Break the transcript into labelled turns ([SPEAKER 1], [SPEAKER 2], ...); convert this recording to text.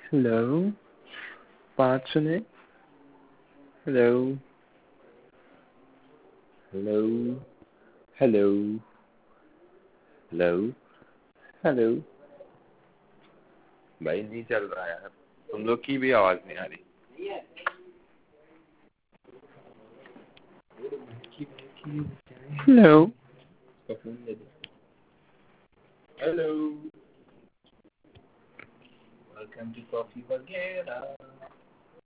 [SPEAKER 1] Hello, बात सुने। Hello hello hello hello hello. भाई नहीं चल रहा यार, तुम लोग की भी आवाज नहीं आ रही। Hello hello, welcome to coffee वगैरह।